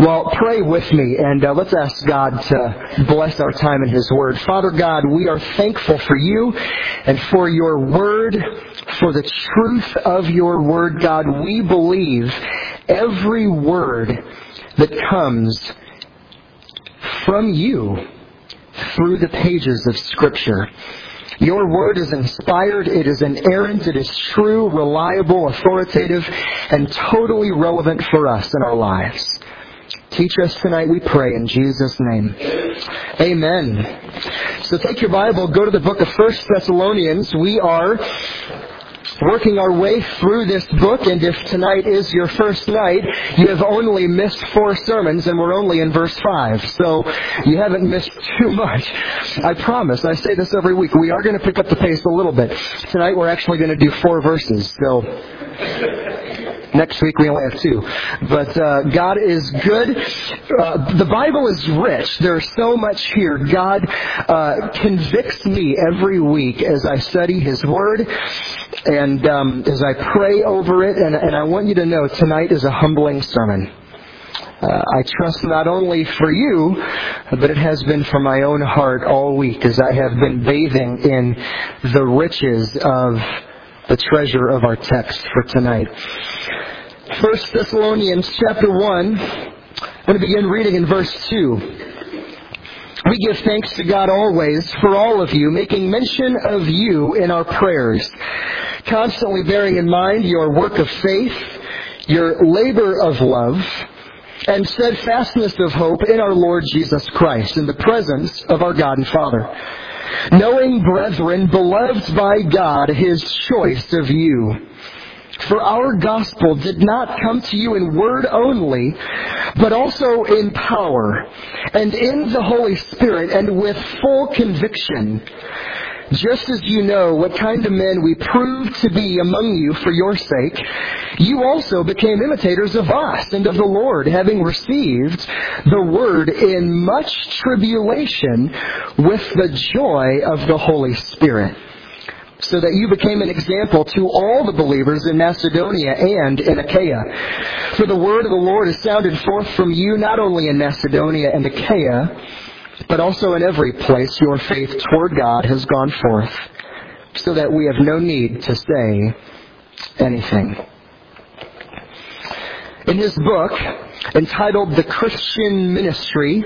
Well, pray with me, and let's ask God to bless our time in His Word. Father God, we are thankful for You and for Your Word, for the truth of Your Word. God, we believe every word that comes from You through the pages of Scripture. Your Word is inspired, it is inerrant, it is true, reliable, authoritative, and totally relevant for us in our lives. Teach us tonight, we pray, in Jesus' name. Amen. So take your Bible, go to the book of 1 Thessalonians. We are working our way through this book, and if tonight is your first night, you have only missed 4 sermons, and we're only in verse 5. So you haven't missed too much. I promise, I say this every week, we are going to pick up the pace a little bit. Tonight we're actually going to do 4 verses, so next week we only have 2. But God is good. The Bible is rich. There's so much here. God convicts me every week as I study His Word and as I pray over it. And I want you to know tonight is a humbling sermon. I trust not only for you, but it has been for my own heart all week as I have been bathing in the riches of the treasure of our text for tonight. 1 Thessalonians chapter 1, I'm going to begin reading in verse 2. We give thanks to God always for all of you, making mention of you in our prayers, constantly bearing in mind your work of faith, your labor of love, and steadfastness of hope in our Lord Jesus Christ, in the presence of our God and Father. Knowing, brethren, beloved by God, His choice of you. For our gospel did not come to you in word only, but also in power, and in the Holy Spirit, and with full conviction. Just as you know what kind of men we proved to be among you for your sake, you also became imitators of us and of the Lord, having received the word in much tribulation with the joy of the Holy Spirit, so that you became an example to all the believers in Macedonia and in Achaia. For the word of the Lord has sounded forth from you, not only in Macedonia and Achaia, but also in every place your faith toward God has gone forth, so that we have no need to say anything. In his book, entitled The Christian Ministry,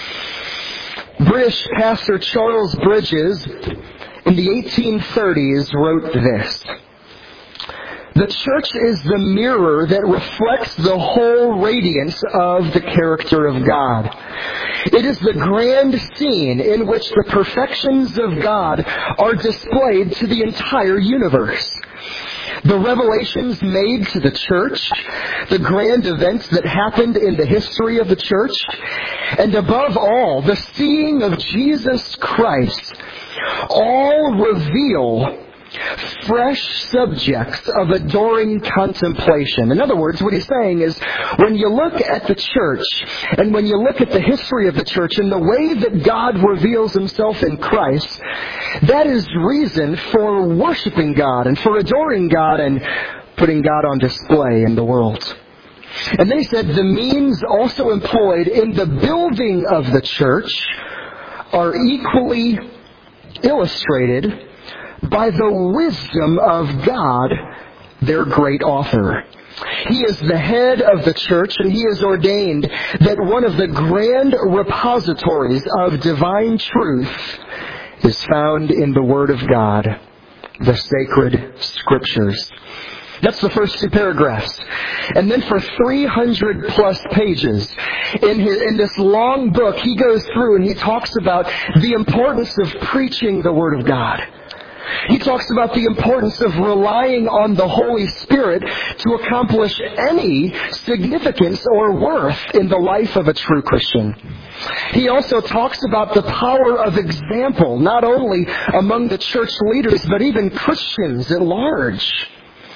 British pastor Charles Bridges in the 1830s wrote this: "The church is the mirror that reflects the whole radiance of the character of God. It is the grand scene in which the perfections of God are displayed to the entire universe. The revelations made to the church, the grand events that happened in the history of the church, and above all, the seeing of Jesus Christ, all reveal fresh subjects of adoring contemplation." In other words, what he's saying is, when you look at the church, and when you look at the history of the church and the way that God reveals Himself in Christ, that is reason for worshiping God and for adoring God and putting God on display in the world. And they said the means also employed in the building of the church are equally illustrated by the wisdom of God, their great author. He is the head of the church, and He has ordained that one of the grand repositories of divine truth is found in the Word of God, the sacred Scriptures. That's the first 2 paragraphs. And then for 300 plus pages in this long book, he goes through and he talks about the importance of preaching the Word of God. He talks about the importance of relying on the Holy Spirit to accomplish any significance or worth in the life of a true Christian. He also talks about the power of example, not only among the church leaders, but even Christians at large.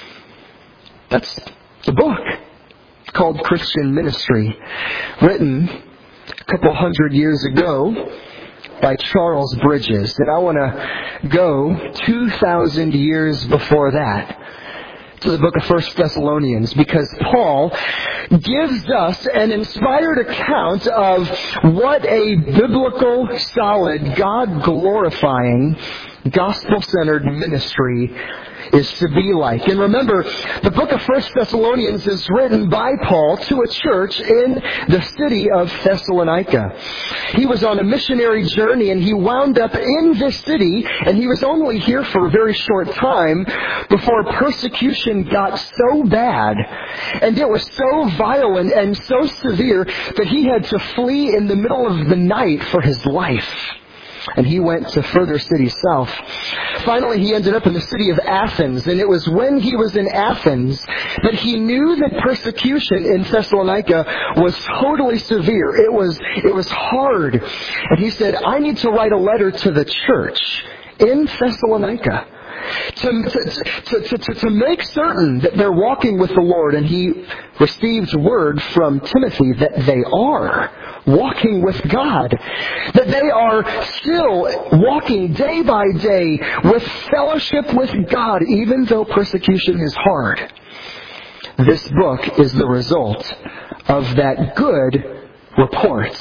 That's the book called Christian Ministry, written a couple hundred years ago by Charles Bridges. And I want to go 2,000 years before that to the book of 1 Thessalonians, because Paul gives us an inspired account of what a biblical, solid, God-glorifying, gospel-centered ministry is to be like. And remember, the book of 1 Thessalonians is written by Paul to a church in the city of Thessalonica. He was on a missionary journey and he wound up in this city, and he was only here for a very short time before persecution got so bad and it was so violent and so severe that he had to flee in the middle of the night for his life. And he went to further cities south. Finally, he ended up in the city of Athens. And it was when he was in Athens that he knew that persecution in Thessalonica was totally severe. It was hard. And he said, I need to write a letter to the church in Thessalonica to make certain that they're walking with the Lord. And he received word from Timothy that they are walking with God, that they are still walking day by day with fellowship with God, even though persecution is hard. This book is the result of that good report.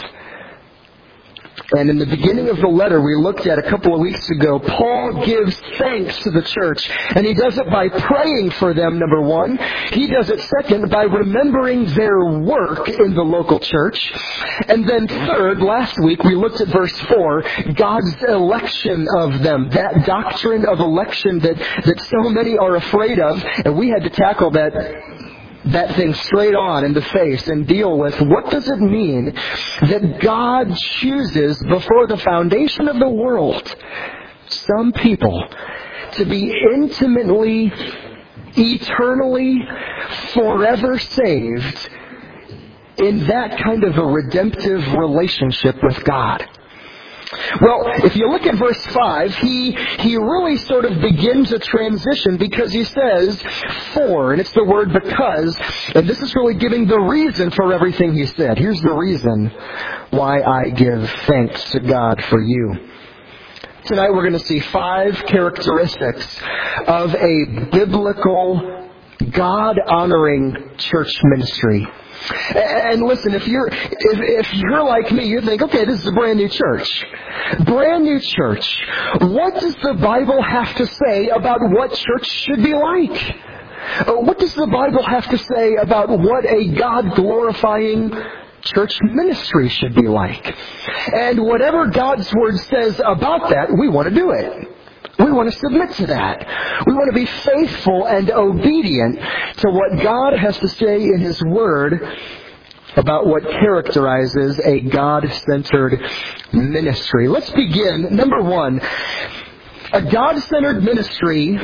And in the beginning of the letter we looked at a couple of weeks ago, Paul gives thanks to the church. And he does it by praying for them, number one. He does it, second, by remembering their work in the local church. And then third, last week we looked at verse 4, God's election of them. That doctrine of election that so many are afraid of. And we had to tackle that thing straight on in the face and deal with what does it mean that God chooses before the foundation of the world some people to be intimately, eternally, forever saved in that kind of a redemptive relationship with God. Well, if you look at verse 5, he really sort of begins a transition because he says, for, and it's the word because, and this is really giving the reason for everything he said. Here's the reason why I give thanks to God for you. Tonight we're going to see 5 characteristics of a biblical, God-honoring church ministry. And listen, if you're like me, you think, okay, this is a brand new church. Brand new church. What does the Bible have to say about what church should be like? What does the Bible have to say about what a God-glorifying church ministry should be like? And whatever God's Word says about that, we want to do it. We want to submit to that. We want to be faithful and obedient to what God has to say in His Word about what characterizes a God-centered ministry. Let's begin. Number 1, a God-centered ministry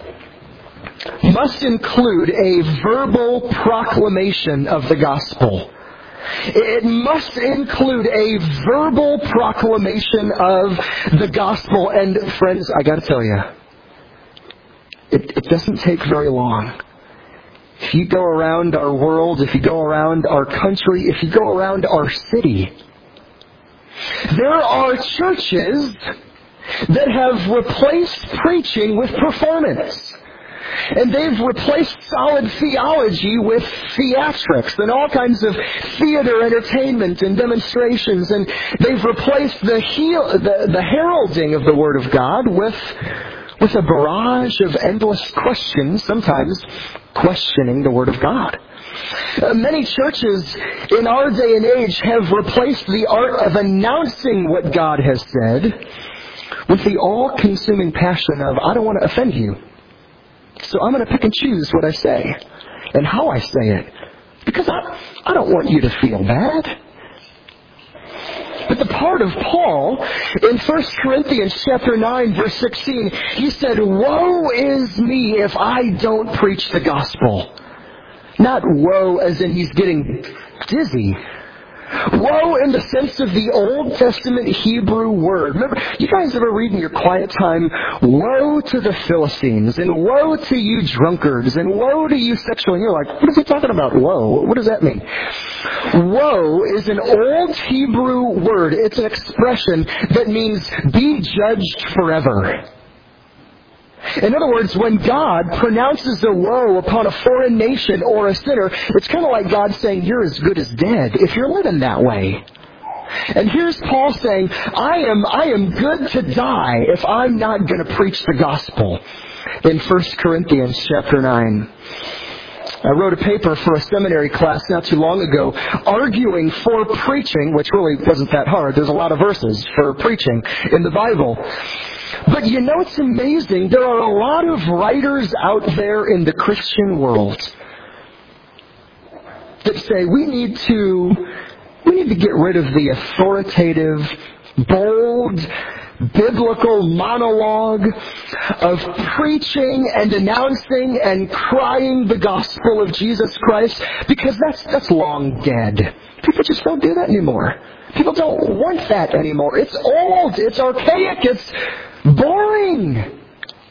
must include a verbal proclamation of the gospel. It must include a verbal proclamation of the gospel. And friends, I got to tell you, it doesn't take very long. If you go around our world, if you go around our country, if you go around our city, there are churches that have replaced preaching with performance. And they've replaced solid theology with theatrics and all kinds of theater entertainment and demonstrations. And they've replaced the heralding of the Word of God with a barrage of endless questions, sometimes questioning the Word of God. Many churches in our day and age have replaced the art of announcing what God has said with the all-consuming passion of, I don't want to offend you, so I'm going to pick and choose what I say and how I say it, because I don't want you to feel bad. But the part of Paul in 1 Corinthians chapter 9, verse 16, he said, woe is me if I don't preach the gospel. Not woe as in he's getting dizzy. Woe in the sense of the Old Testament Hebrew word. Remember, you guys ever read in your quiet time, woe to the Philistines, and woe to you drunkards, and woe to you sexual, and you're like, what is he talking about, woe? What does that mean? Woe is an old Hebrew word. It's an expression that means be judged forever. In other words, when God pronounces a woe upon a foreign nation or a sinner, it's kind of like God saying, you're as good as dead if you're living that way. And here's Paul saying, I am good to die if I'm not going to preach the gospel. In 1 Corinthians chapter 9. I wrote a paper for a seminary class not too long ago arguing for preaching, which really wasn't that hard. There's a lot of verses for preaching in the Bible. But you know, it's amazing. There are a lot of writers out there in the Christian world that say we need to get rid of the authoritative, bold, biblical monologue of preaching and announcing and crying the gospel of Jesus Christ, because that's long dead. People just don't do that anymore. People don't want that anymore. It's old, it's archaic, it's boring.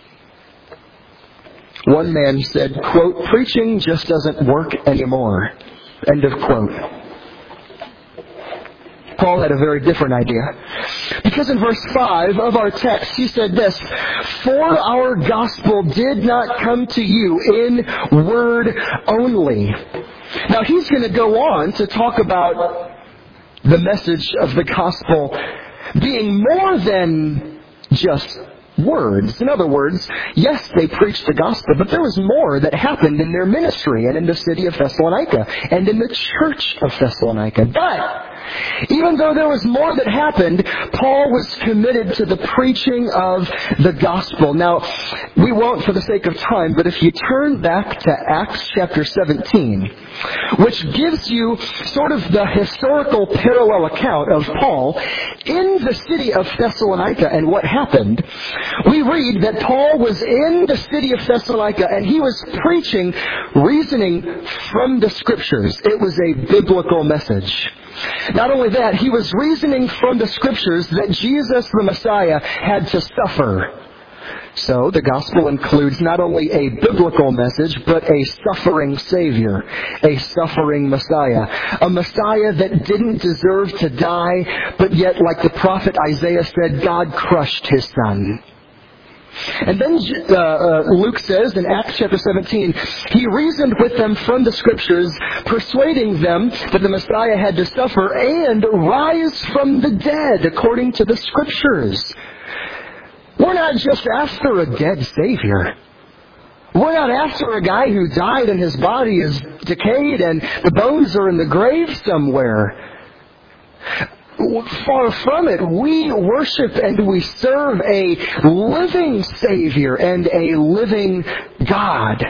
One man said, quote, preaching just doesn't work anymore. End of quote. Paul had a very different idea. Because in verse 5 of our text, he said this, for our gospel did not come to you in word only. Now he's going to go on to talk about the message of the gospel being more than just words. In other words, yes, they preached the gospel, but there was more that happened in their ministry and in the city of Thessalonica and in the church of Thessalonica. But even though there was more that happened, Paul was committed to the preaching of the gospel. Now, we won't for the sake of time, but if you turn back to Acts chapter 17, which gives you sort of the historical parallel account of Paul in the city of Thessalonica and what happened, we read that Paul was in the city of Thessalonica and he was preaching, reasoning from the Scriptures. It was a biblical message. Not only that, he was reasoning from the Scriptures that Jesus the Messiah had to suffer. So the gospel includes not only a biblical message, but a suffering Savior, a suffering Messiah. A Messiah that didn't deserve to die, but yet, like the prophet Isaiah said, God crushed his Son. And then Luke says in Acts chapter 17, he reasoned with them from the Scriptures, persuading them that the Messiah had to suffer and rise from the dead according to the Scriptures. We're not just after a dead Savior. We're not after a guy who died and his body is decayed and the bones are in the grave somewhere. Far from it. We worship and we serve a living Savior and a living God.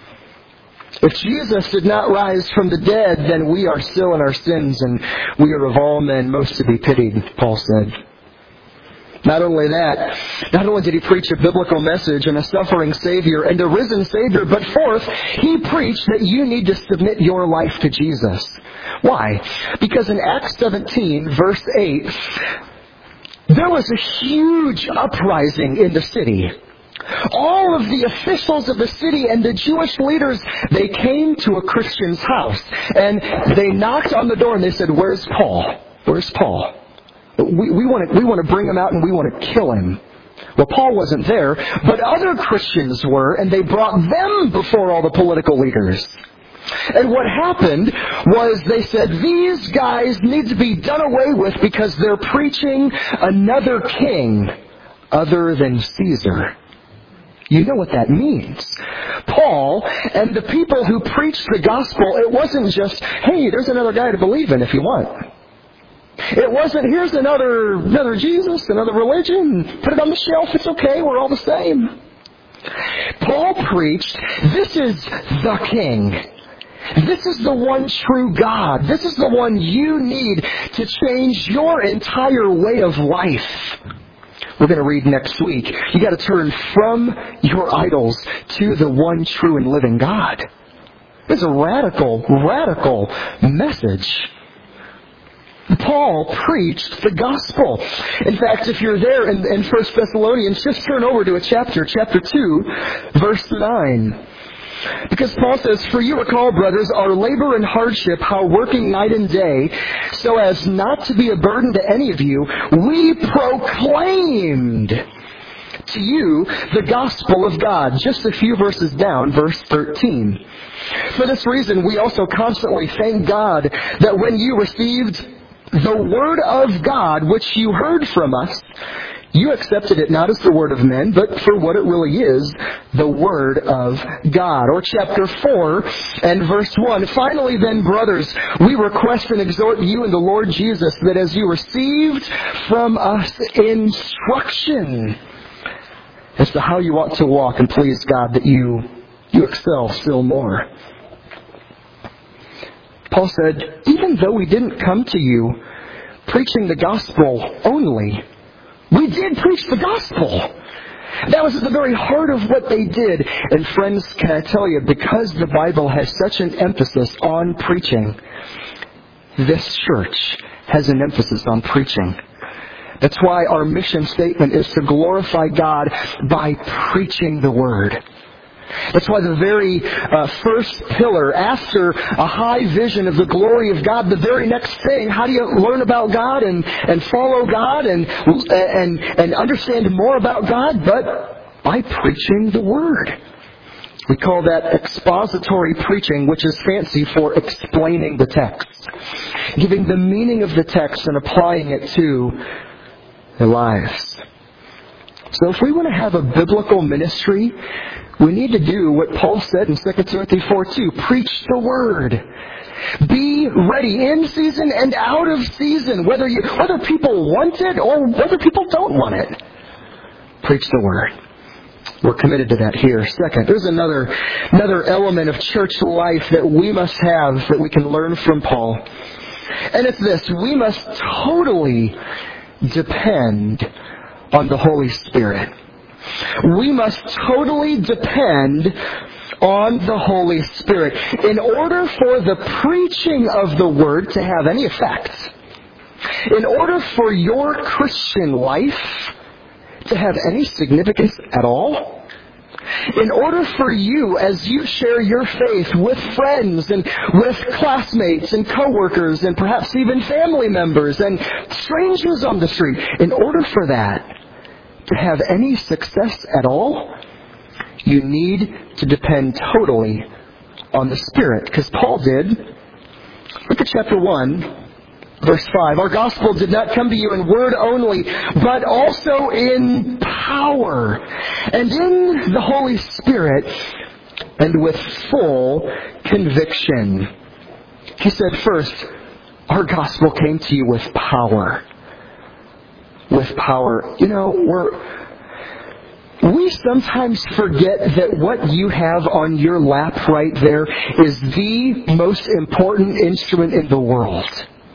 If Jesus did not rise from the dead, then we are still in our sins and we are of all men most to be pitied, Paul said. Not only did he preach a biblical message and a suffering Savior and a risen Savior, but fourth, he preached that you need to submit your life to Jesus. Why? Because in Acts 17, verse 8, there was a huge uprising in the city. All of the officials of the city and the Jewish leaders, they came to a Christian's house and they knocked on the door and they said, "Where's Paul? Where's Paul? We want to bring him out and we want to kill him." Well, Paul wasn't there, but other Christians were, and they brought them before all the political leaders. And what happened was they said, these guys need to be done away with because they're preaching another king other than Caesar. You know what that means. Paul and the people who preached the gospel, it wasn't just, hey, there's another guy to believe in if you want. It wasn't, here's another Jesus, another religion. Put it on the shelf, it's okay, we're all the same. Paul preached, this is the King. This is the one true God. This is the one you need to change your entire way of life. We're going to read next week. You got to turn from your idols to the one true and living God. It's a radical message. Paul preached the gospel. In fact, if you're there in 1 Thessalonians, just turn over to chapter 2, verse 9. Because Paul says, "For you recall, brothers, our labor and hardship, how working night and day, so as not to be a burden to any of you, we proclaimed to you the gospel of God. Just a few verses down, verse 13. For this reason, we also constantly thank God that when you received the word of God, which you heard from us, you accepted it not as the word of men, but for what it really is, the word of God. Or chapter 4 and verse 1. Finally then, brothers, we request and exhort you in the Lord Jesus that as you received from us instruction as to how you ought to walk and please God, that you excel still more. Paul said, even though we didn't come to you preaching the gospel only, we did preach the gospel. That was at the very heart of what they did. And friends, can I tell you, because the Bible has such an emphasis on preaching, this church has an emphasis on preaching. That's why our mission statement is to glorify God by preaching the Word. That's why the very first pillar, after a high vision of the glory of God, the very next thing, how do you learn about God and follow God and understand more about God? But by preaching the Word. We call that expository preaching, which is fancy for explaining the text. Giving the meaning of the text and applying it to their lives. So if we want to have a biblical ministry, we need to do what Paul said in 2 Timothy 4:2. Preach the Word. Be ready in season and out of season, whether people want it or whether people don't want it. Preach the Word. We're committed to that here. Second, there's another element of church life that we must have that we can learn from Paul. And it's this. We must totally depend on the Holy Spirit. We must totally depend on the Holy Spirit. In order for the preaching of the Word to have any effect, in order for your Christian life to have any significance at all, in order for you, as you share your faith with friends and with classmates and coworkers and perhaps even family members and strangers on the street, in order for that to have any success at all, you need to depend totally on the Spirit. Because Paul did. Look at chapter 1, verse 5. Our gospel did not come to you in word only, but also in power and in the Holy Spirit and with full conviction. He said first, our gospel came to you with power. With power. You know, we sometimes forget that what you have on your lap right there is the most important instrument in the world.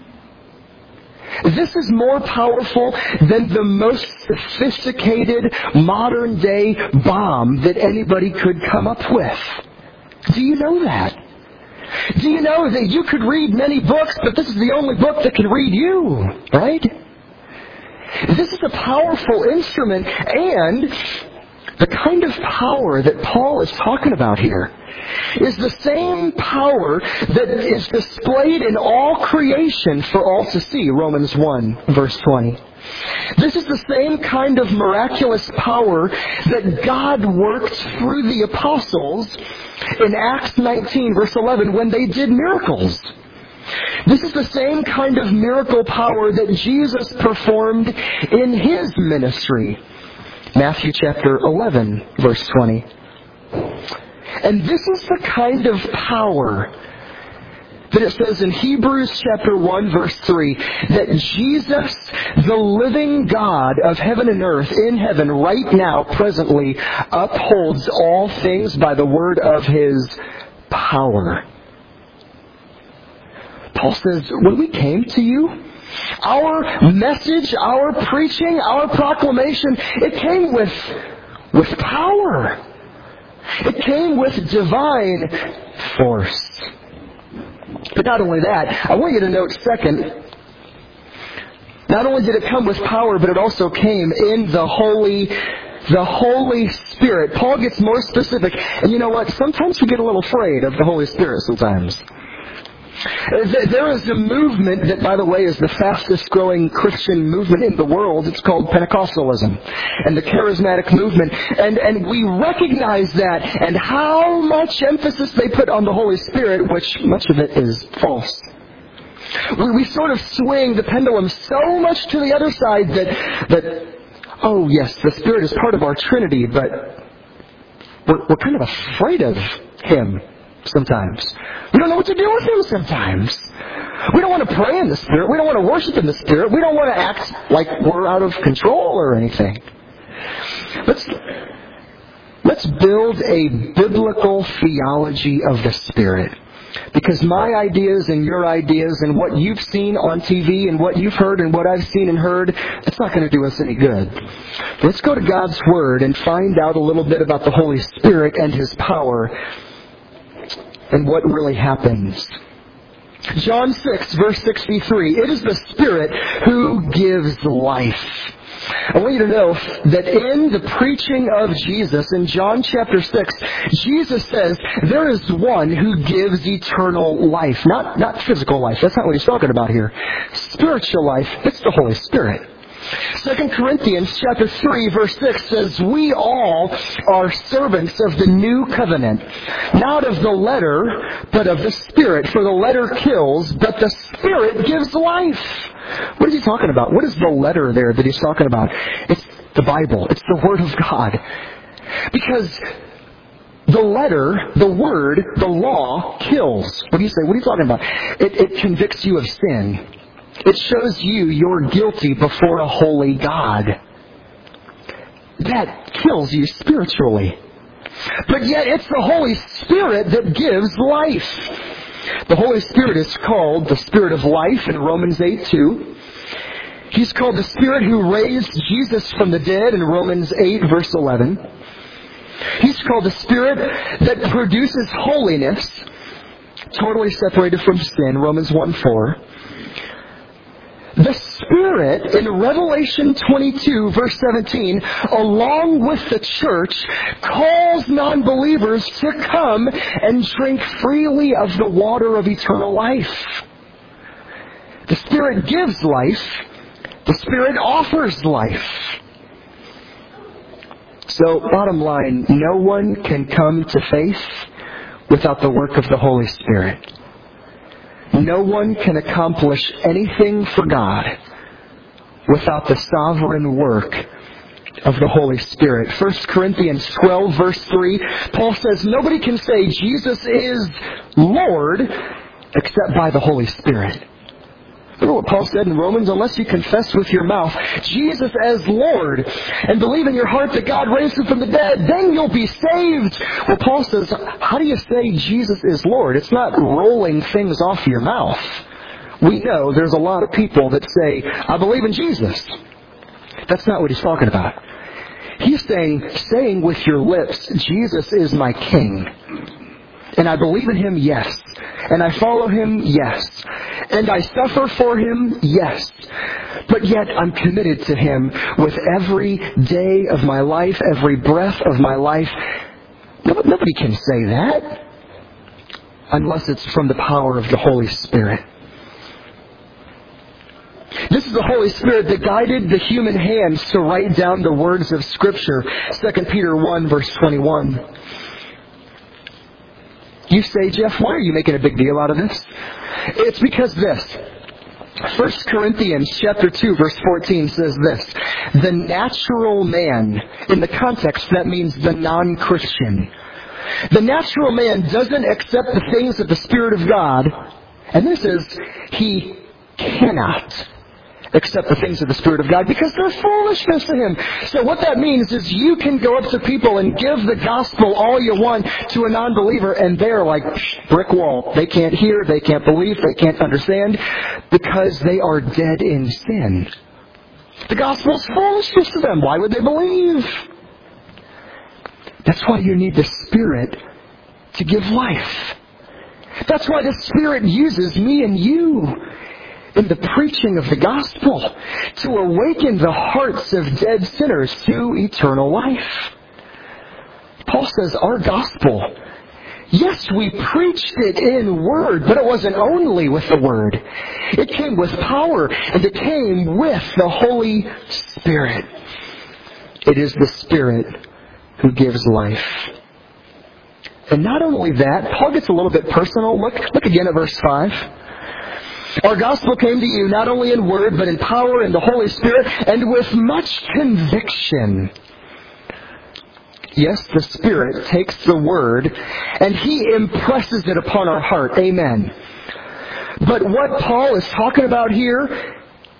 This is more powerful than the most sophisticated modern day bomb that anybody could come up with. Do you know that? Do you know that you could read many books, but this is the only book that can read you, right? This is a powerful instrument, and the kind of power that Paul is talking about here is the same power that is displayed in all creation for all to see, Romans 1, verse 20. This is the same kind of miraculous power that God worked through the apostles in Acts 19, verse 11, when they did miracles. This is the same kind of miracle power that Jesus performed in His ministry. Matthew chapter 11, verse 20. And this is the kind of power that it says in Hebrews chapter 1, verse 3, that Jesus, the living God of heaven and earth, in heaven right now, presently, upholds all things by the word of His power. Paul says, when we came to you, our message, our preaching, our proclamation, it came with power. It came with divine force. But not only that, I want you to note second, not only did it come with power, but it also came in the Holy Spirit. Paul gets more specific. And you know what? Sometimes we get a little afraid of the Holy Spirit sometimes. There is a movement that, by the way, is the fastest growing Christian movement in the world. It's called Pentecostalism and the charismatic movement. And we recognize that and how much emphasis they put on the Holy Spirit, which much of it is false. We sort of swing the pendulum so much to the other side that oh yes, the Spirit is part of our Trinity, but we're kind of afraid of Him sometimes. We don't know what to do with Him sometimes. We don't want to pray in the Spirit. We don't want to worship in the Spirit. We don't want to act like we're out of control or anything. Let's build a biblical theology of the Spirit. Because my ideas and your ideas and what you've seen on TV and what you've heard and what I've seen and heard, it's not going to do us any good. Let's go to God's Word and find out a little bit about the Holy Spirit and His power and what really happens. John 6, verse 63, it is the Spirit who gives life. I want you to know that in the preaching of Jesus in John chapter 6, Jesus says there is one who gives eternal life. Not physical life. That's not what he's talking about here. Spiritual life. It's the Holy Spirit. 2 Corinthians chapter 3 verse 6 says, we all are servants of the new covenant, not of the letter, but of the Spirit. For the letter kills, but the Spirit gives life. What is he talking about? What is the letter there that he's talking about? It's the Bible. It's the Word of God. Because the letter, the Word, the law kills. What do you say? What are you talking about? It convicts you of sin. It shows you you're guilty before a holy God. That kills you spiritually. But yet it's the Holy Spirit that gives life. The Holy Spirit is called the Spirit of life in Romans 8:2. He's called the Spirit who raised Jesus from the dead in Romans 8 verse 11. He's called the Spirit that produces holiness, totally separated from sin, Romans 1:4. The Spirit, in Revelation 22, verse 17, along with the church, calls non-believers to come and drink freely of the water of eternal life. The Spirit gives life. The Spirit offers life. So, bottom line, no one can come to faith without the work of the Holy Spirit. No one can accomplish anything for God without the sovereign work of the Holy Spirit. 1 Corinthians 12, verse 3, Paul says, nobody can say Jesus is Lord except by the Holy Spirit. Remember what Paul said in Romans? Unless you confess with your mouth Jesus as Lord and believe in your heart that God raised Him from the dead, then you'll be saved. Well, Paul says, how do you say Jesus is Lord? It's not rolling things off your mouth. We know there's a lot of people that say, I believe in Jesus. That's not what he's talking about. He's saying with your lips, Jesus is my King. And I believe in Him, yes. And I follow Him, yes. And I suffer for Him, yes. But yet I'm committed to Him with every day of my life, every breath of my life. Nobody can say that unless it's from the power of the Holy Spirit. This is the Holy Spirit that guided the human hands to write down the words of Scripture. 2 Peter 1, verse 21. You say, Jeff, why are you making a big deal out of this? It's because this. 1 Corinthians chapter 2, verse 14 says this. The natural man, in the context that means the non-Christian. The natural man doesn't accept the things of the Spirit of God. And this is, he cannot accept the things of the Spirit of God because they're foolishness to him. So what that means is you can go up to people and give the gospel all you want to a non-believer and they're like brick wall. They can't hear, they can't believe, they can't understand because they are dead in sin. The gospel's foolishness to them. Why would they believe? That's why you need the Spirit to give life. That's why the Spirit uses me and you in the preaching of the gospel to awaken the hearts of dead sinners to eternal life. Paul says our gospel Yes, we preached it in word, but it wasn't only with the word. It came with power, and it came with the Holy Spirit. It is the Spirit who gives life. And not only that, Paul gets a little bit personal. Look again at verse 5. Our gospel came to you not only in word, but in power and the Holy Spirit, and with much conviction. Yes, the Spirit takes the Word and He impresses it upon our heart. Amen. But what Paul is talking about here,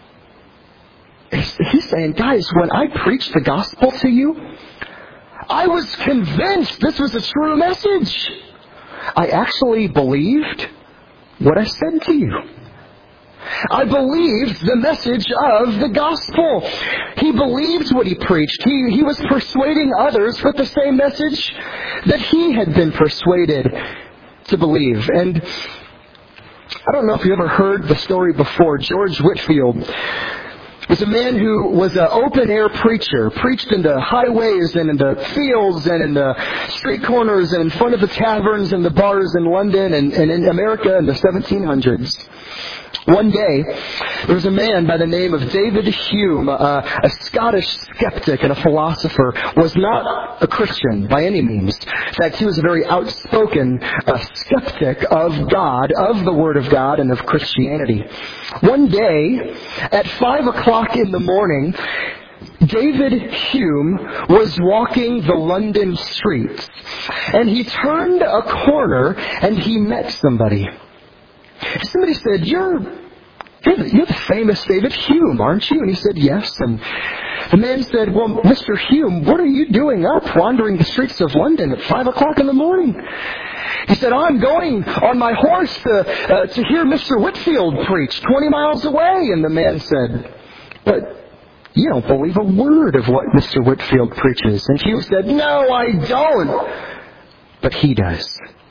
he's saying, guys, when I preached the gospel to you, I was convinced this was a true message. I actually believed what I said to you. I believed the message of the gospel. He believed what he preached. He was persuading others with the same message that he had been persuaded to believe. And I don't know if you ever heard the story before. George Whitefield was a man who was an open-air preacher, preached into highways and into fields and into street corners and in front of the taverns and the bars in London and in America in the 1700s. One day, there was a man by the name of David Hume, a Scottish skeptic and a philosopher, was not a Christian by any means. In fact, he was a very outspoken skeptic of God, of the Word of God, and of Christianity. One day, at 5 o'clock in the morning, David Hume was walking the London streets, and he turned a corner and he met somebody. Somebody said, You're the famous David Hume, aren't you? And he said, yes. And the man said, well, Mr. Hume, what are you doing up wandering the streets of London at 5 o'clock in the morning? He said, I'm going on my horse to hear Mr. Whitefield preach 20 miles away. And the man said, but you don't believe a word of what Mr. Whitefield preaches. And Hume said, no, I don't. But he does.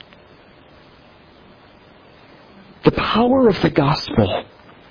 The power of the gospel.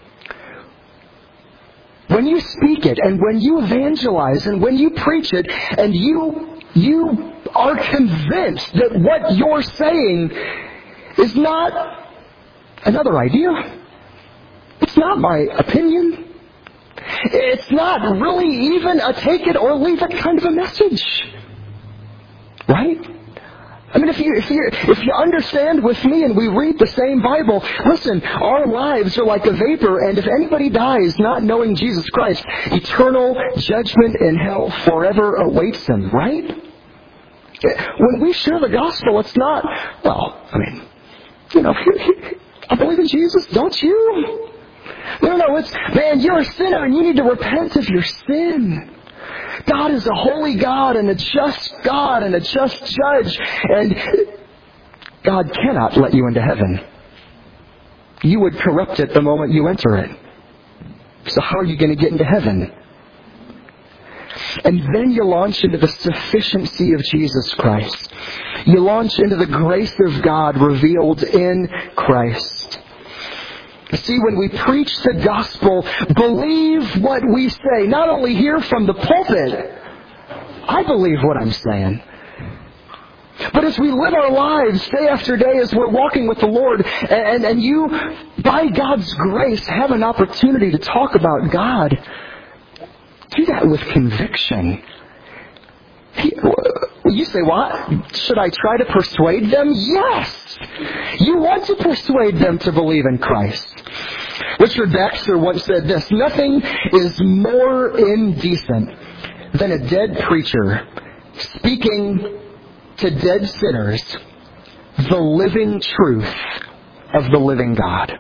When you speak it, and when you evangelize, and when you preach it, and you are convinced that what you're saying is not another idea. It's not my opinion. It's not really even a take it or leave it kind of a message. Right? I mean, if you understand with me and we read the same Bible, listen, our lives are like a vapor, and if anybody dies not knowing Jesus Christ, eternal judgment in hell forever awaits them, right? When we share the gospel, it's not, well, I mean, I believe in Jesus, don't you? No, it's, man, you're a sinner and you need to repent of your sin. God is a holy God and a just God and a just judge. And God cannot let you into heaven. You would corrupt it the moment you enter it. So how are you going to get into heaven? And then you launch into the sufficiency of Jesus Christ. You launch into the grace of God revealed in Christ. See, when we preach the gospel, believe what we say. Not only hear from the pulpit, I believe what I'm saying. But as we live our lives day after day, as we're walking with the Lord, and you, by God's grace, have an opportunity to talk about God, do that with conviction. You say, what? Should I try to persuade them? Yes! You want to persuade them to believe in Christ. Richard Baxter once said this, nothing is more indecent than a dead preacher speaking to dead sinners the living truth of the living God.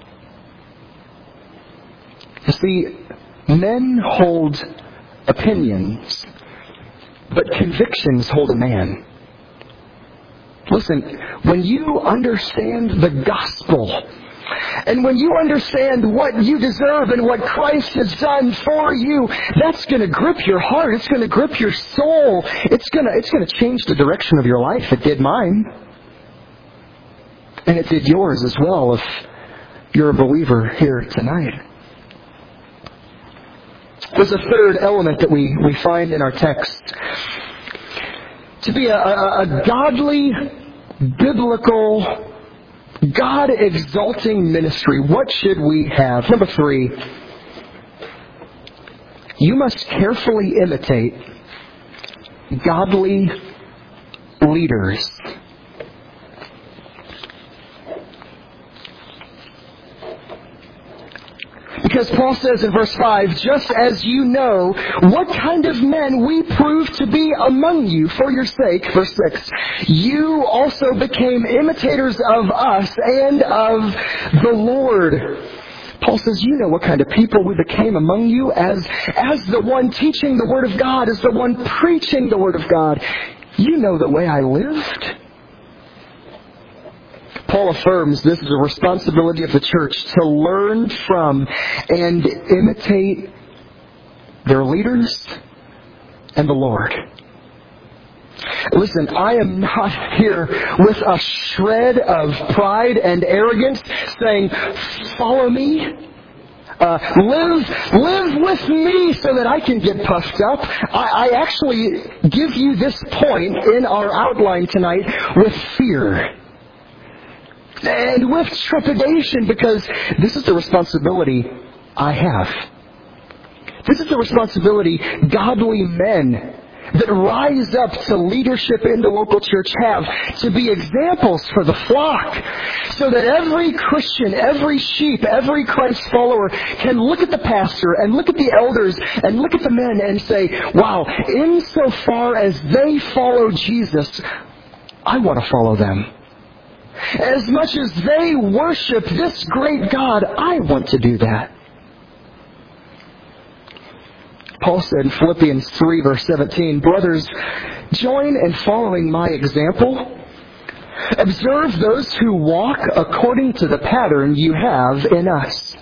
You see, men hold opinions, but convictions hold a man. Listen, when you understand the gospel, and when you understand what you deserve and what Christ has done for you, that's going to grip your heart. It's going to grip your soul. It's going to change the direction of your life. It did mine. And it did yours as well if you're a believer here tonight. There's a third element that we find in our text. To be a godly biblical, God-exalting ministry, what should we have? Number 3, you must carefully imitate godly leaders. Because Paul says in verse 5, just as you know what kind of men we prove to be among you for your sake, verse 6, you also became imitators of us and of the Lord. Paul says, you know what kind of people we became among you as the one teaching the Word of God, as the one preaching the Word of God. You know the way I lived. Paul affirms this is a responsibility of the church to learn from and imitate their leaders and the Lord. Listen, I am not here with a shred of pride and arrogance saying, follow me. Live with me so that I can get puffed up. I actually give you this point in our outline tonight with fear. And with trepidation, because this is the responsibility I have. This is the responsibility godly men that rise up to leadership in the local church have, to be examples for the flock, so that every Christian, every sheep, every Christ follower can look at the pastor and look at the elders and look at the men and say, wow, insofar as they follow Jesus, I want to follow them. As much as they worship this great God, I want to do that. Paul said in Philippians 3, verse 17, brothers, join in following my example. Observe those who walk according to the pattern you have in us.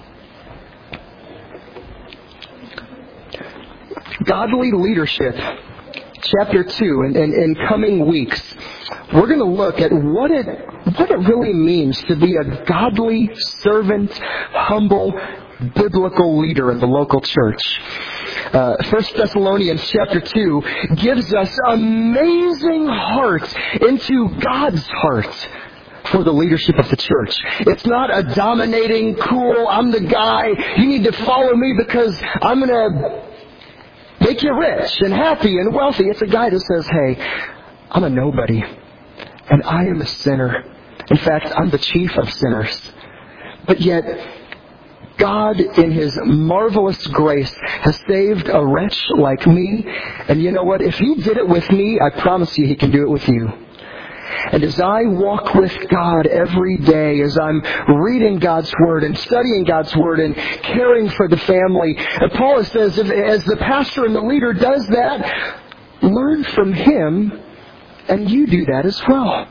Godly leadership, chapter 2, in coming weeks, we're going to look at what it really means to be a godly, servant, humble, biblical leader in the local church. 1 Thessalonians chapter 2 gives us amazing heart into God's heart for the leadership of the church. It's not a dominating, cool, I'm the guy, you need to follow me because I'm going to make you rich and happy and wealthy. It's a guy that says, hey, I'm a nobody. And I am a sinner. In fact, I'm the chief of sinners. But yet, God, in His marvelous grace, has saved a wretch like me. And you know what? If He did it with me, I promise you He can do it with you. And as I walk with God every day, as I'm reading God's Word and studying God's Word and caring for the family, Paul says, as the pastor and the leader does that, learn from him, and you do that as well.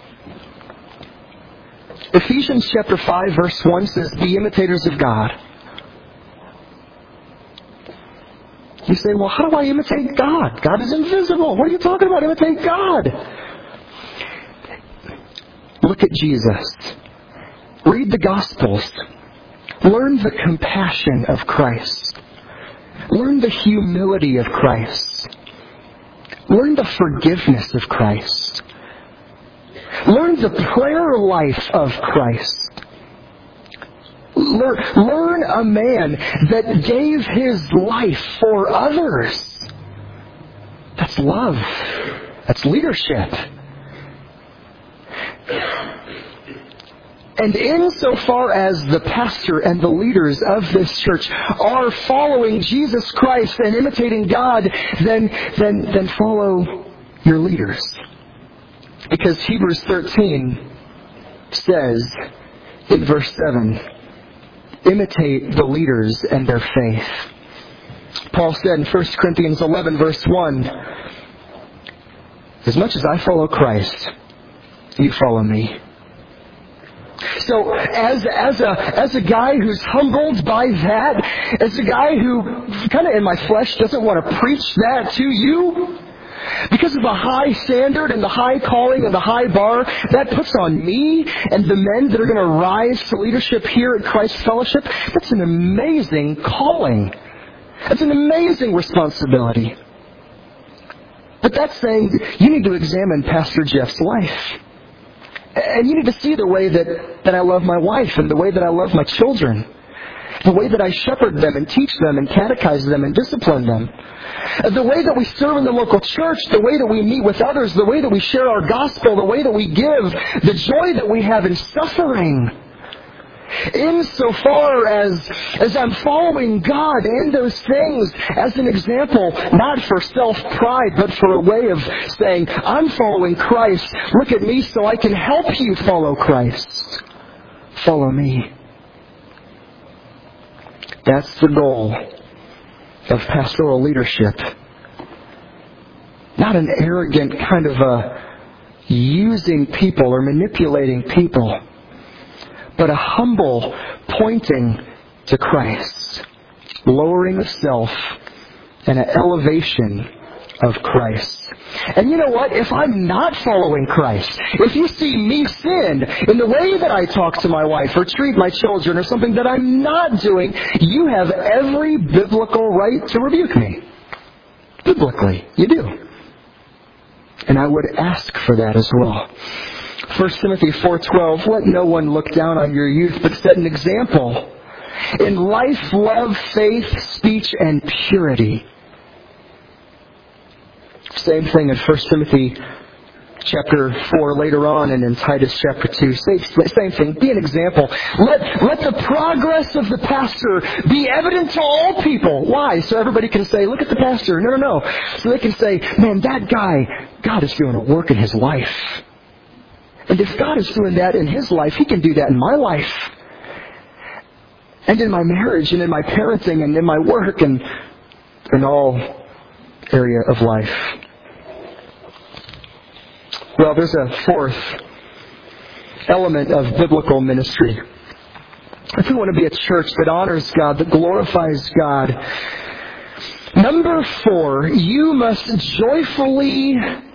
Ephesians chapter 5, verse 1 says, be imitators of God. You say, well, how do I imitate God? God is invisible. What are you talking about? Imitate God. Look at Jesus. Read the Gospels. Learn the compassion of Christ. Learn the humility of Christ. Learn the forgiveness of Christ. Learn the prayer life of Christ. Learn a man that gave his life for others. That's love. That's leadership. And insofar as the pastor and the leaders of this church are following Jesus Christ and imitating God, then follow your leaders. Because Hebrews 13 says in verse 7, imitate the leaders and their faith. Paul said in 1 Corinthians 11 verse 1, as much as I follow Christ, you follow me. So as a guy who's humbled by that, as a guy who kind of in my flesh doesn't want to preach that to you, because of the high standard and the high calling and the high bar that puts on me and the men that are going to rise to leadership here at Christ Fellowship, that's an amazing calling. That's an amazing responsibility. But that's saying you need to examine Pastor Jeff's life. And you need to see the way that I love my wife and the way that I love my children. The way that I shepherd them and teach them and catechize them and discipline them. The way that we serve in the local church, the way that we meet with others, the way that we share our gospel, the way that we give, the joy that we have in suffering. Insofar as I'm following God in those things as an example, not for self-pride, but for a way of saying, I'm following Christ. Look at me so I can help you follow Christ. Follow me. That's the goal of pastoral leadership. Not an arrogant kind of using people or manipulating people, but a humble pointing to Christ, lowering of self and an elevation of Christ. And you know what? If I'm not following Christ, if you see me sin in the way that I talk to my wife or treat my children or something that I'm not doing, you have every biblical right to rebuke me. Biblically, you do. And I would ask for that as well. 1 Timothy 4:12, let no one look down on your youth, but set an example in life, love, faith, speech, and purity. Same thing in 1 Timothy chapter 4 later on, and in Titus chapter 2. Same thing. Be an example. Let the progress of the pastor be evident to all people. Why? So everybody can say, look at the pastor. No. So they can say, man, that guy, God is doing a work in his life. And if God is doing that in his life, He can do that in my life. And in my marriage, and in my parenting, and in my work, and in all area of life. Well, there's a fourth element of biblical ministry. If we want to be a church that honors God, that glorifies God, number 4, you must joyfully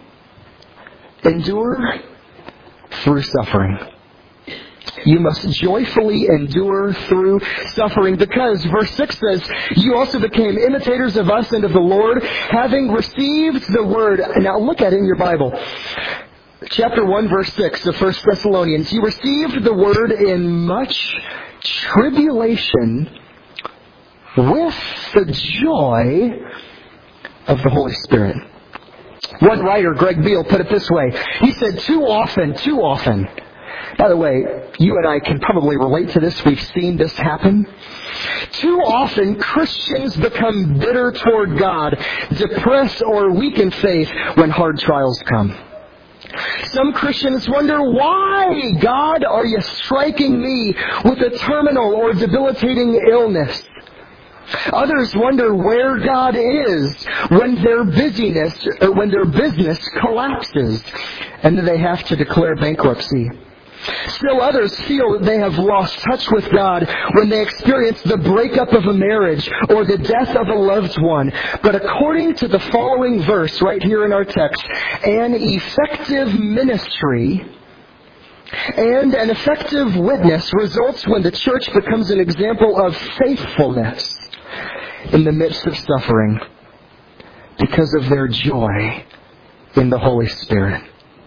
endure through suffering. You must joyfully endure through suffering, because verse 6 says, you also became imitators of us and of the Lord, having received the word. Now look at it in your Bible. Chapter 1, verse 6 of 1 Thessalonians. You received the word in much tribulation with the joy of the Holy Spirit. One writer, Greg Beale, put it this way. He said, too often. By the way, you and I can probably relate to this. We've seen this happen. Too often, Christians become bitter toward God, depressed or weak in faith when hard trials come. Some Christians wonder, why, God, are you striking me with a terminal or debilitating illness? Others wonder where God is when their business collapses and they have to declare bankruptcy. Still others feel that they have lost touch with God when they experience the breakup of a marriage or the death of a loved one. But according to the following verse right here in our text, an effective ministry and an effective witness results when the church becomes an example of faithfulness in the midst of suffering because of their joy in the Holy Spirit.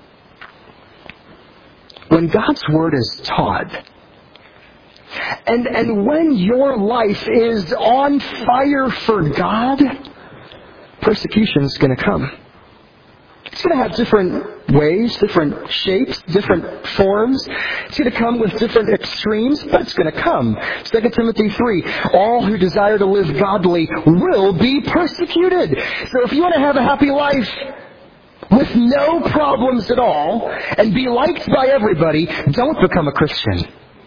When God's Word is taught, and when your life is on fire for God, persecution is going to come. It's going to have different ways, different shapes, different forms. It's going to come with different extremes, but it's going to come. 2 Timothy 3, all who desire to live godly will be persecuted. So if you want to have a happy life with no problems at all and be liked by everybody, don't become a Christian.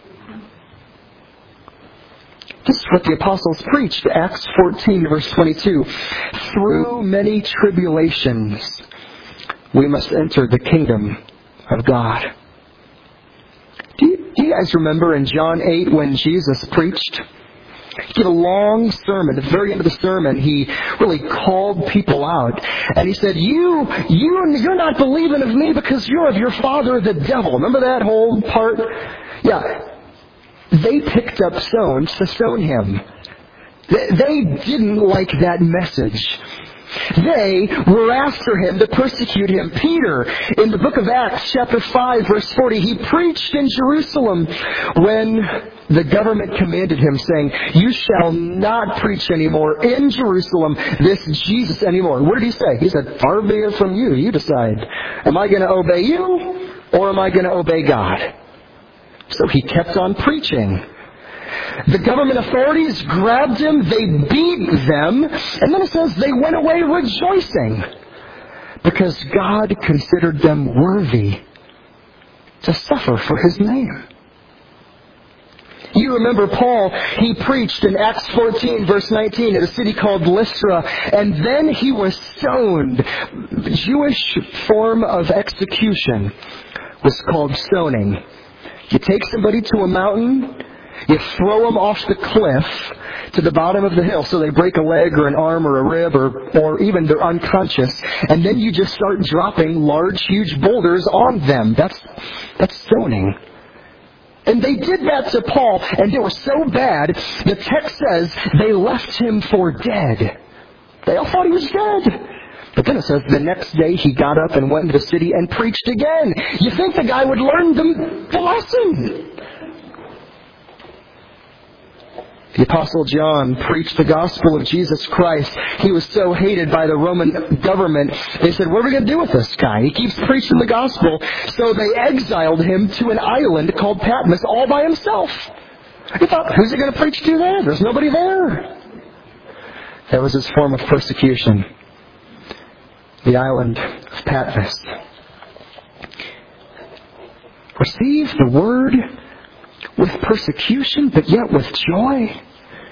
This is what the apostles preached, Acts 14, verse 22. Through many tribulations, we must enter the kingdom of God. Do you guys remember in John 8 when Jesus preached? He gave a long sermon. At the very end of the sermon, he really called people out. And he said, you're not believing of me because you're of your father, the devil. Remember that whole part? Yeah. They picked up stones to stone him. They didn't like that message. They were after him to persecute him. Peter, in the book of Acts, chapter 5, verse 40, he preached in Jerusalem when the government commanded him, saying, "You shall not preach anymore in Jerusalem this Jesus anymore." What did he say? He said, "Far be it from you. You decide. Am I going to obey you or am I going to obey God?" So he kept on preaching. The government authorities grabbed him, they beat them, and then it says they went away rejoicing because God considered them worthy to suffer for his name. You remember Paul, he preached in Acts 14, verse 19, at a city called Lystra, and then he was stoned. The Jewish form of execution was called stoning. You take somebody to a mountain, you throw them off the cliff to the bottom of the hill so they break a leg or an arm or a rib or even they're unconscious. And then you just start dropping large, huge boulders on them. That's stoning. And they did that to Paul, and they were so bad, the text says they left him for dead. They all thought he was dead. But then it says the next day he got up and went into the city and preached again. You think the guy would learn the lesson. The Apostle John preached the gospel of Jesus Christ. He was so hated by the Roman government, they said, "What are we going to do with this guy? He keeps preaching the gospel." So they exiled him to an island called Patmos all by himself. He thought, who's he going to preach to there? There's nobody there. That was his form of persecution. The island of Patmos. Receive the word with persecution, but yet with joy.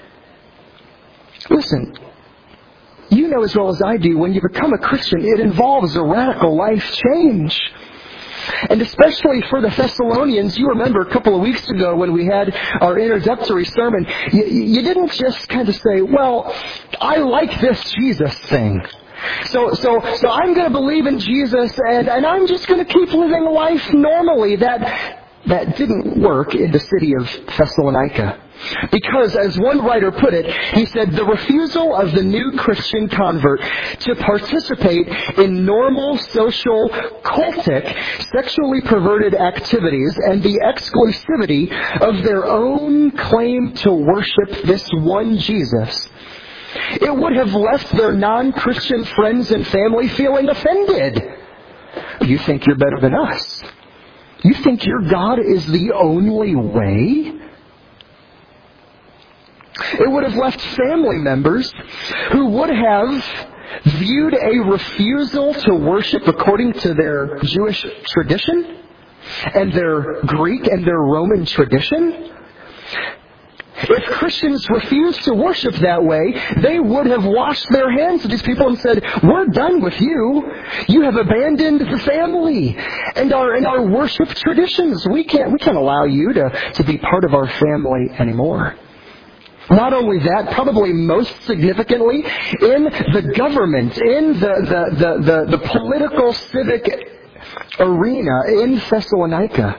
Listen, you know as well as I do, when you become a Christian, it involves a radical life change. And especially for the Thessalonians, you remember a couple of weeks ago when we had our introductory sermon, you didn't just kind of say, "Well, I like this Jesus thing. So I'm going to believe in Jesus and I'm just going to keep living life normally." That didn't work in the city of Thessalonica. Because, as one writer put it, he said, the refusal of the new Christian convert to participate in normal, social, cultic, sexually perverted activities and the exclusivity of their own claim to worship this one Jesus, it would have left their non-Christian friends and family feeling offended. You think you're better than us? You think your God is the only way? It would have left family members who would have viewed a refusal to worship according to their Jewish tradition and their Greek and their Roman tradition. If Christians refused to worship that way, they would have washed their hands of these people and said, "We're done with you. You have abandoned the family and our worship traditions. We can't allow you to be part of our family anymore." Not only that, probably most significantly, in the government, in the political civic arena in Thessalonica,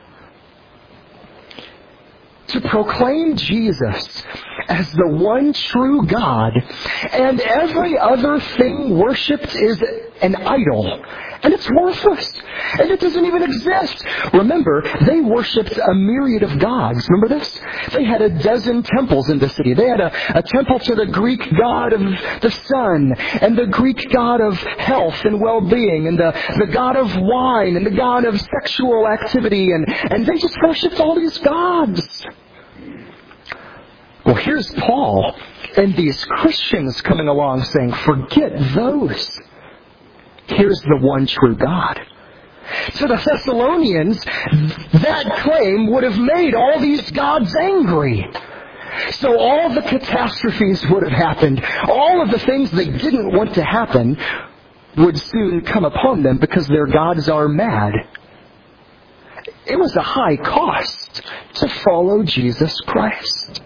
to proclaim Jesus as the one true God, and every other thing worshipped is an idol, and it's worthless, and it doesn't even exist. Remember, they worshipped a myriad of gods. Remember this? They had a dozen temples in the city. They had a temple to the Greek god of the sun, and the Greek god of health and well-being, and the god of wine, and the god of sexual activity, and they just worshipped all these gods. Well, here's Paul and these Christians coming along saying, forget those. Here's the one true God. To the Thessalonians, that claim would have made all these gods angry. So all the catastrophes would have happened. All of the things they didn't want to happen would soon come upon them because their gods are mad. It was a high cost to follow Jesus Christ.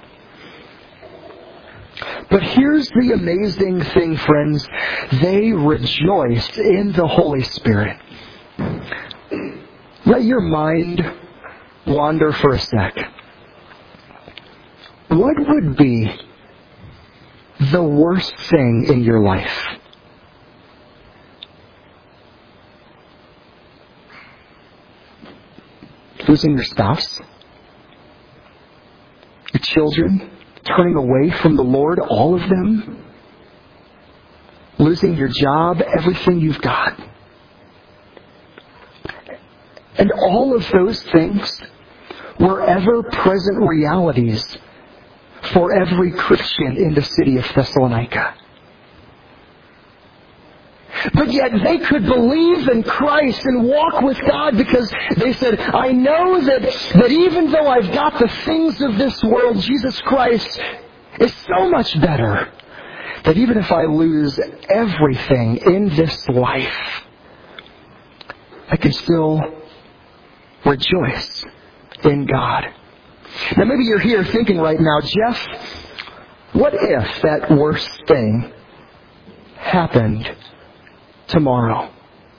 But here's the amazing thing, friends. They rejoiced in the Holy Spirit. Let your mind wander for a sec. What would be the worst thing in your life Losing your spouse? Your children? Turning away from the Lord, all of them? Losing your job, everything you've got? And all of those things were ever-present realities for every Christian in the city of Thessalonica. But yet they could believe in Christ and walk with God because they said, I know that even though I've got the things of this world, Jesus Christ is so much better that even if I lose everything in this life, I can still rejoice in God. Now maybe you're here thinking right now, Jeff, what if that worst thing happened tomorrow?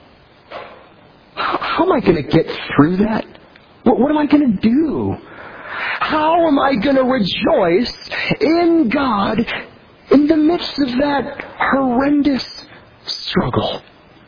How am I going to get through that? What am I going to do? How am I going to rejoice in God in the midst of that horrendous struggle?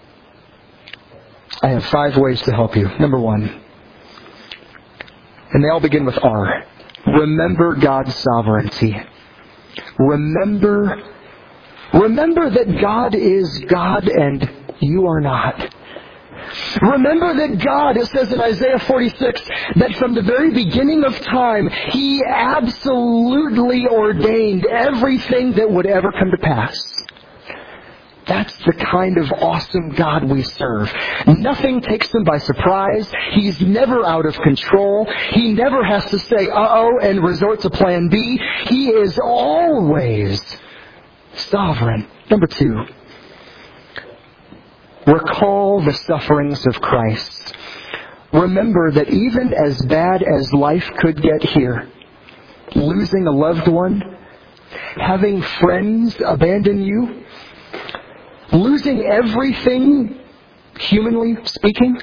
I have 5 ways to help you. Number 1, and they all begin with R. Remember God's sovereignty. Remember that God is God and you are not. Remember that God, it says in Isaiah 46, that from the very beginning of time, He absolutely ordained everything that would ever come to pass. That's the kind of awesome God we serve. Nothing takes Him by surprise. He's never out of control. He never has to say, uh-oh, and resort to plan B. He is always sovereign. Number 2, recall the sufferings of Christ. Remember that even as bad as life could get here, losing a loved one, having friends abandon you, losing everything, humanly speaking,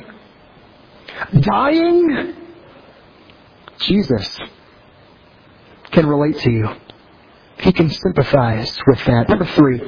dying, Jesus can relate to you. He can sympathize with that. Number 3,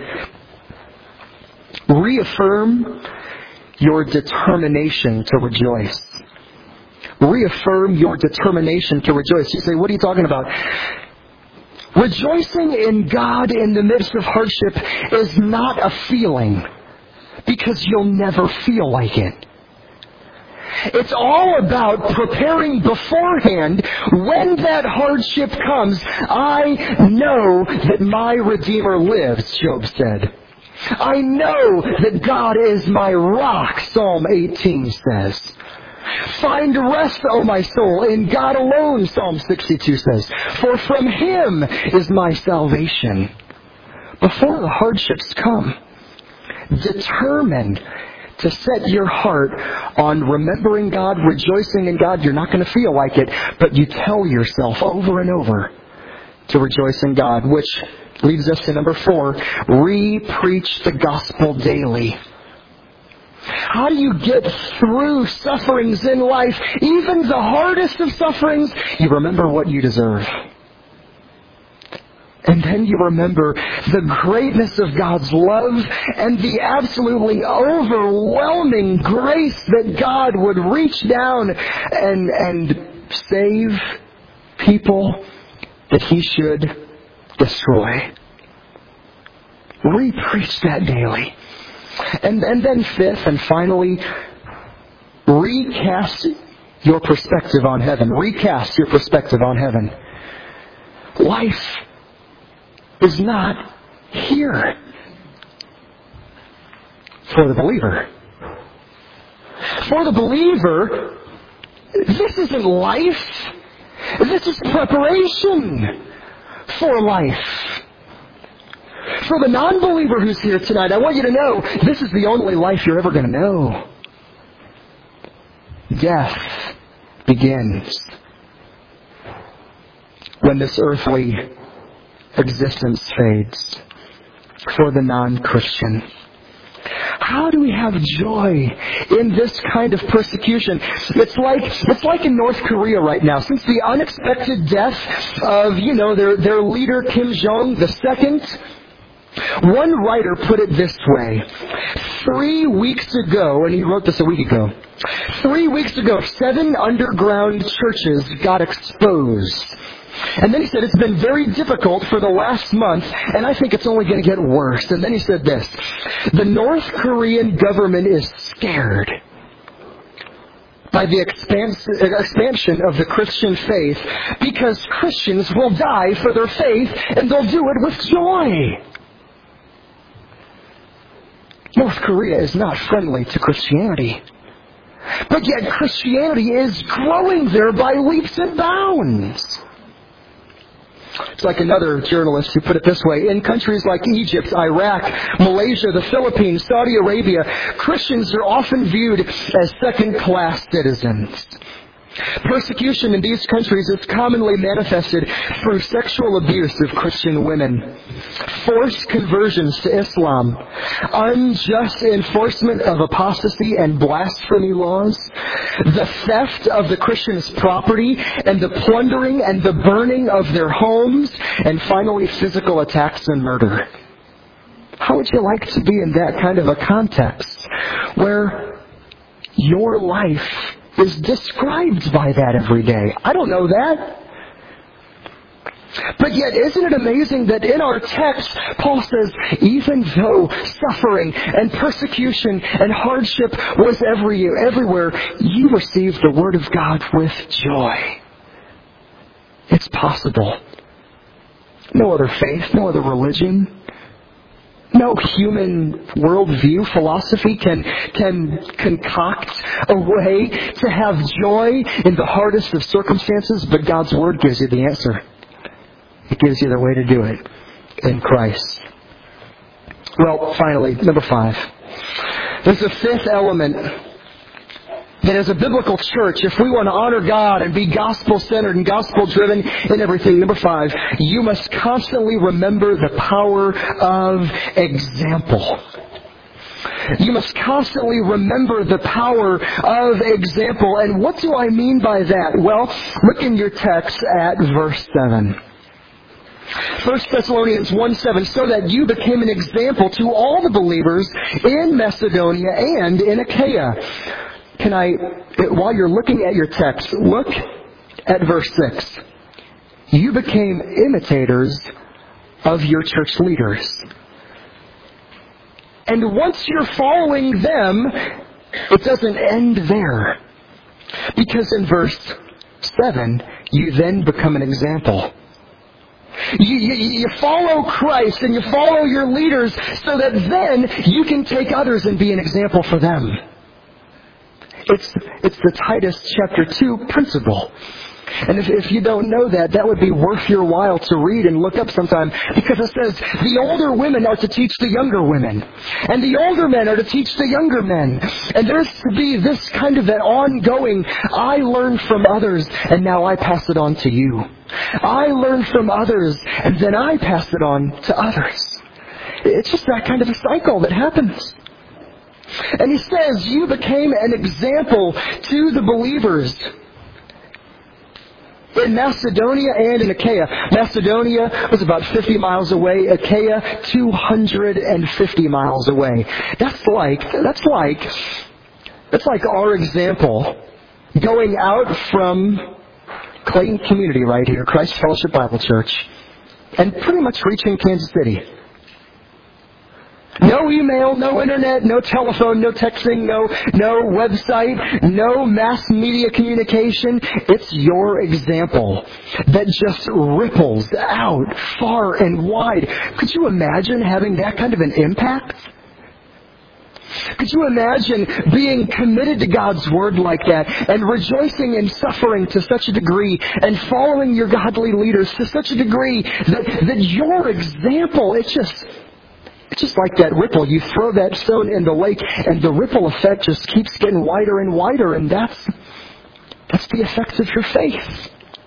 reaffirm your determination to rejoice. Reaffirm your determination to rejoice. You say, what are you talking about? Rejoicing in God in the midst of hardship is not a feeling, because you'll never feel like it. It's all about preparing beforehand. When that hardship comes, I know that my Redeemer lives, Job said. I know that God is my rock, Psalm 18 says. Find rest, O my soul, in God alone, Psalm 62 says. For from Him is my salvation. Before the hardships come, determined to set your heart on remembering God, rejoicing in God. You're not going to feel like it, but you tell yourself over and over to rejoice in God, which leads us to number 4, re-preach the gospel daily. How do you get through sufferings in life, even the hardest of sufferings? You remember what you deserve. And then you remember the greatness of God's love and the absolutely overwhelming grace that God would reach down and save people that He should destroy. Re-preach that daily. And then 5th and finally, recast your perspective on heaven. Recast your perspective on heaven. Life is not here for the believer. For the believer, this isn't life. This is preparation for life. For the non-believer who's here tonight, I want you to know this is the only life you're ever going to know. Death begins when this earthly existence fades for the non-Christian. How do we have joy in this kind of persecution? It's like in North Korea right now. Since the unexpected death of, their leader Kim Jong II, One writer put it this way. 3 weeks ago, and he wrote this a week ago, 3 weeks ago, 7 underground churches got exposed. And then he said, it's been very difficult for the last month, and I think it's only going to get worse. And then he said this, the North Korean government is scared by the expansion of the Christian faith because Christians will die for their faith, and they'll do it with joy. North Korea is not friendly to Christianity. But yet Christianity is growing there by leaps and bounds. It's like another journalist who put it this way. In countries like Egypt, Iraq, Malaysia, the Philippines, Saudi Arabia, Christians are often viewed as second-class citizens. Persecution in these countries is commonly manifested through sexual abuse of Christian women, forced conversions to Islam, unjust enforcement of apostasy and blasphemy laws, the theft of the Christians' property, and the plundering and the burning of their homes, and finally physical attacks and murder. How would you like to be in that kind of a context where your life is described by that every day? I don't know that. But yet, isn't it amazing that in our text, Paul says, even though suffering and persecution and hardship was everywhere, you received the Word of God with joy. It's possible. No other faith, no other religion, no human worldview, philosophy can concoct a way to have joy in the hardest of circumstances, but God's Word gives you the answer. It gives you the way to do it in Christ. Well, finally, number 5. There's a 5th element that as a biblical church, if we want to honor God and be gospel-centered and gospel-driven in everything, number 5, you must constantly remember the power of example. You must constantly remember the power of example. And what do I mean by that? Well, look in your text at verse 7. 1 Thessalonians 1:7, so that you became an example to all the believers in Macedonia and in Achaia. While you're looking at your text, look at verse 6. You became imitators of your church leaders. And once you're following them, it doesn't end there. Because in verse 7, you then become an example. You follow Christ and you follow your leaders so that then you can take others and be an example for them. It's the Titus chapter 2 principle. And if you don't know that, that would be worth your while to read and look up sometime. Because it says the older women are to teach the younger women. And the older men are to teach the younger men. And there's to be this kind of an ongoing, I learned from others and now I pass it on to you. I learned from others and then I pass it on to others. It's just that kind of a cycle that happens. And he says, you became an example to the believers in Macedonia and in Achaia. Macedonia was about 50 miles away. Achaia, 250 miles away. That's like our example going out from Clayton Community right here, Christ Fellowship Bible Church, and pretty much reaching Kansas City. No email, no internet, no telephone, no texting, no website, no mass media communication. It's your example that just ripples out far and wide. Could you imagine having that kind of an impact? Could you imagine being committed to God's Word like that and rejoicing in suffering to such a degree and following your godly leaders to such a degree that your example, it's just like that ripple. You throw that stone in the lake and the ripple effect just keeps getting wider and wider, and that's the effect of your faith.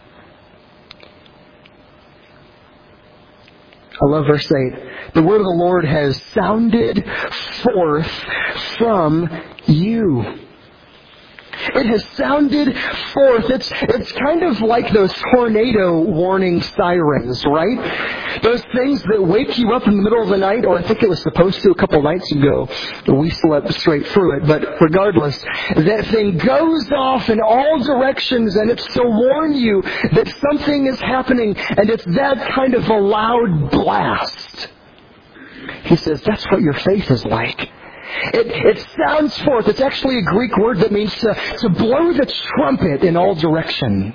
I love verse 8. The word of the Lord has sounded forth from you. It has sounded forth. It's kind of like those tornado warning sirens, right? Those things that wake you up in the middle of the night, or I think it was supposed to a couple nights ago. We slept straight through it. But regardless, that thing goes off in all directions, and it's to warn you that something is happening, and it's that kind of a loud blast. He says that's what your faith is like. It sounds forth. It's actually a Greek word that means to blow the trumpet in all directions.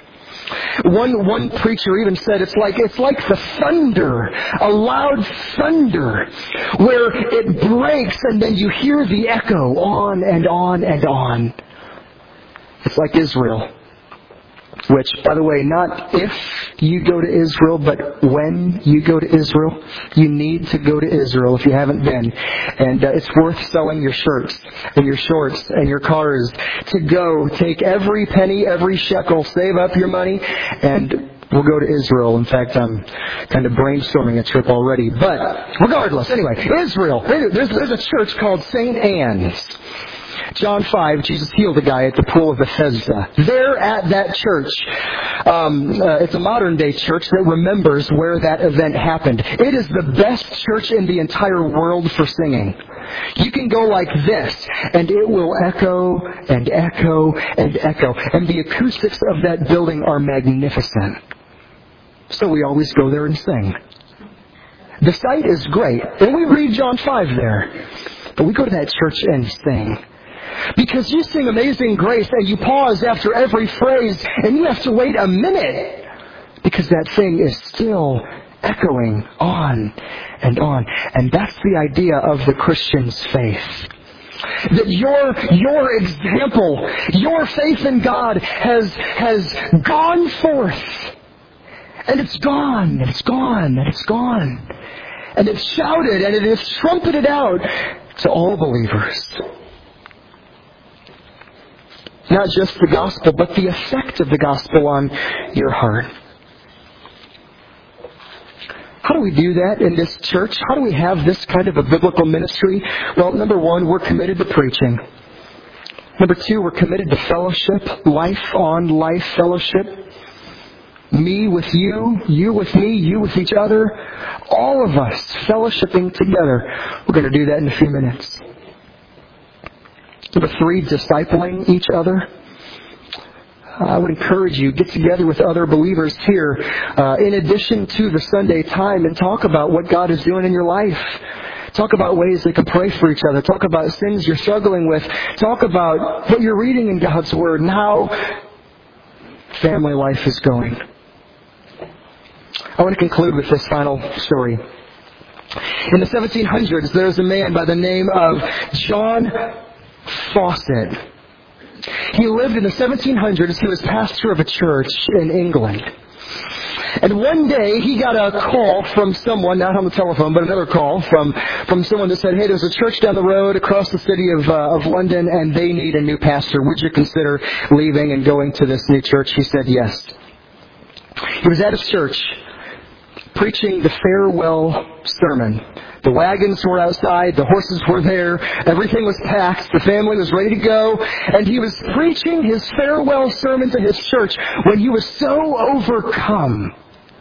One preacher even said it's like the thunder, a loud thunder, where it breaks and then you hear the echo on and on and on. It's like Israel. Which, by the way, not if you go to Israel, but when you go to Israel. You need to go to Israel if you haven't been. And it's worth selling your shirts and your shorts and your cars to go. Take every penny, every shekel, save up your money, and we'll go to Israel. In fact, I'm kind of brainstorming a trip already. But regardless, anyway, Israel. There's a church called St. Anne's. John 5, Jesus healed a guy at the pool of Bethesda. There at that church, it's a modern day church that remembers where that event happened. It is the best church in the entire world for singing. You can go like this, and it will echo and echo and echo. And the acoustics of that building are magnificent. So we always go there and sing. The site is great, and we read John 5 there. But we go to that church and sing. Because you sing Amazing Grace and you pause after every phrase and you have to wait a minute because that thing is still echoing on and on. And that's the idea of the Christian's faith. That your example, your faith in God has gone forth. And it's gone, and it's gone, and it's gone. And it's shouted and it is trumpeted out to all believers. Not just the gospel, but the effect of the gospel on your heart. How do we do that in this church? How do we have this kind of a biblical ministry? Well, number one, we're committed to preaching. Number two, we're committed to fellowship, life-on-life fellowship. Me with you, you with me, you with each other. All of us fellowshipping together. We're going to do that in a few minutes. Number three, discipling each other. I would encourage you, get together with other believers here in addition to the Sunday time and talk about what God is doing in your life. Talk about ways they can pray for each other. Talk about sins you're struggling with. Talk about what you're reading in God's Word and how family life is going. I want to conclude with this final story. In the 1700s, there's a man by the name of John Fawcett. He lived in the 1700s. He was pastor of a church in England. And one day he got a call from someone, not on the telephone, but another call from someone that said, hey, there's a church down the road across the city of London and they need a new pastor. Would you consider leaving and going to this new church? He said yes. He was at his church preaching the farewell sermon. The wagons were outside, the horses were there, everything was packed, the family was ready to go, and he was preaching his farewell sermon to his church when he was so overcome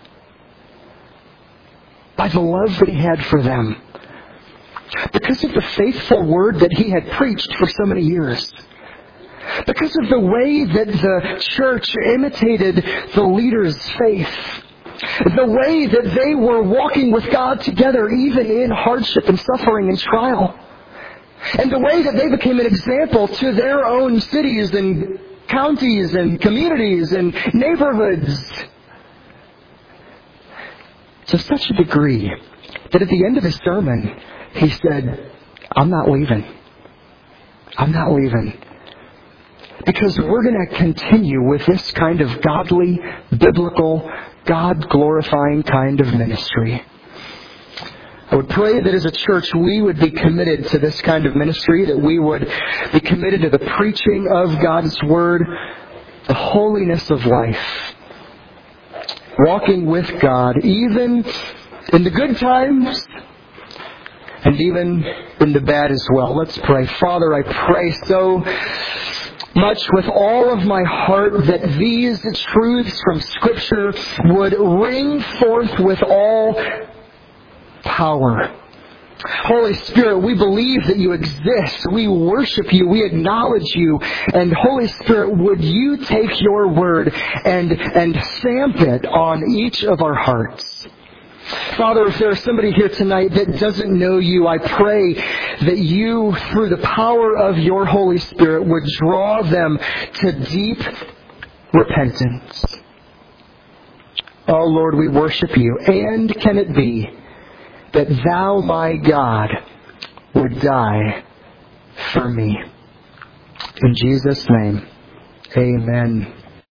by the love that he had for them. Because of the faithful word that he had preached for so many years. Because of the way that the church imitated the leader's faith. The way that they were walking with God together even in hardship and suffering and trial. And the way that they became an example to their own cities and counties and communities and neighborhoods. To such a degree that at the end of his sermon, he said, I'm not leaving. I'm not leaving. Because we're going to continue with this kind of godly, biblical, God-glorifying kind of ministry. I would pray that as a church we would be committed to this kind of ministry, that we would be committed to the preaching of God's Word, the holiness of life, walking with God, even in the good times and even in the bad as well. Let's pray. Father, I pray so much with all of my heart that these truths from Scripture would ring forth with all power. Holy Spirit, we believe that you exist. We worship you. We acknowledge you. And Holy Spirit, would you take your word and stamp it on each of our hearts? Father, if there's somebody here tonight that doesn't know you, I pray that you, through the power of your Holy Spirit, would draw them to deep repentance. Oh Lord, we worship you. And can it be that thou, my God, would die for me? In Jesus' name, amen.